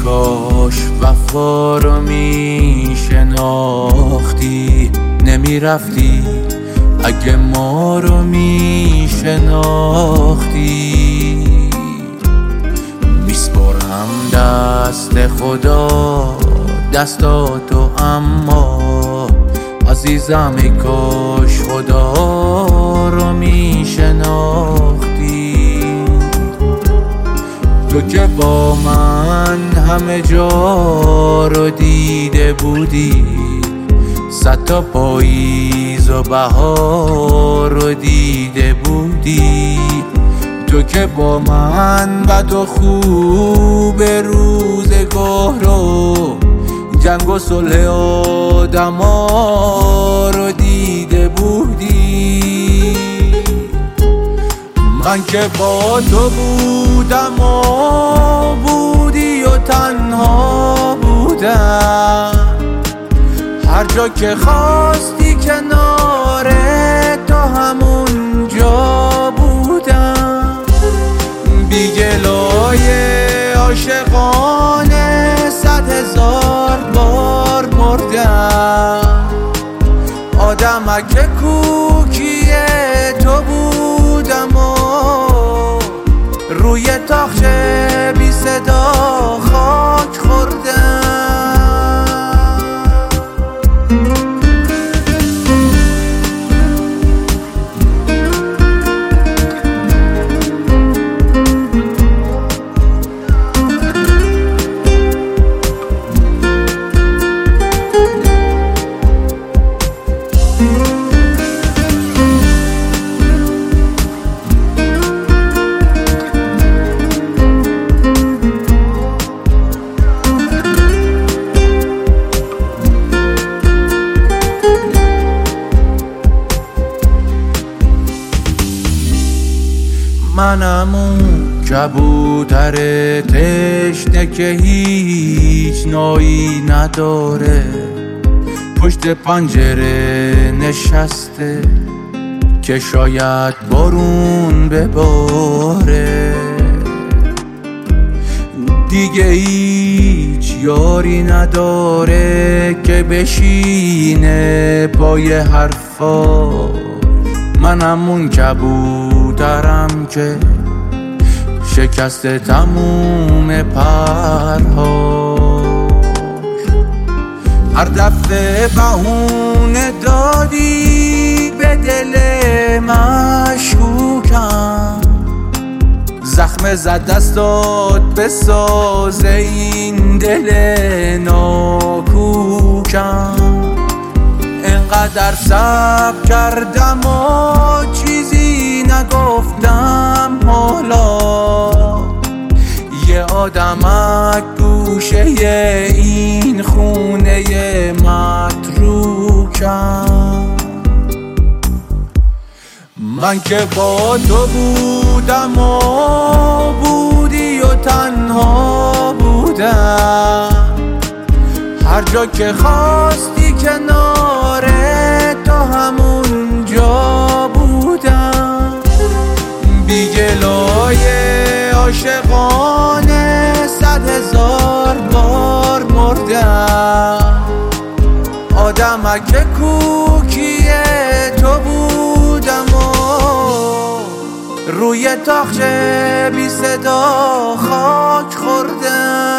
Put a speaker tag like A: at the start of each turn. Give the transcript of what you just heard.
A: کاش وفا رو میشناختی، نمیرفتی اگه ما رو میشناختی. میسپرم دست خدا دستاتو، اما عزیزم ای کاش خدا رو میشناختی. تو که با من همه جا رو دیده بودی، 100 تا پاییز و بهار رو دیده بودی. تو که با من بد و خوب روزگار رو، جنگ و صلح آدما رو دیده بودی. من که با تو بودم و بودی و تنها بودم، هر جا که خواستی کنار تو همون جا بودم. بی گلای عاشقانه 100,000 بار مردم. آدمک کوکی تو بودم و روی تاخچه بی صدا خاک خوردم. منم اون کبوتر تشنه که هیچ نایی نداره، پشت پنجره نشسته که شاید بارون بباره. دیگه هیچ یاری نداره که بشینه پای حرفا. منم اون کبوترم که شکست تموم پرهاش. هر دفعه بهونه دادی به دل مشکوکم، زخم زد دستات بساز این دل ناکوکم. انقدر صبر کردم و چیزی نگفتم، حالا یه آدمک گوشه این خونه متروکم. من که با تو بودم و بودی و تنها بودم، هر جا که خواستی کنار تو همون جا بودم. بی گلای عاشقانه 100,000 بار مردم. آدمک کوکی تو بودم و روی تاخچه بی صدا خاک خوردم.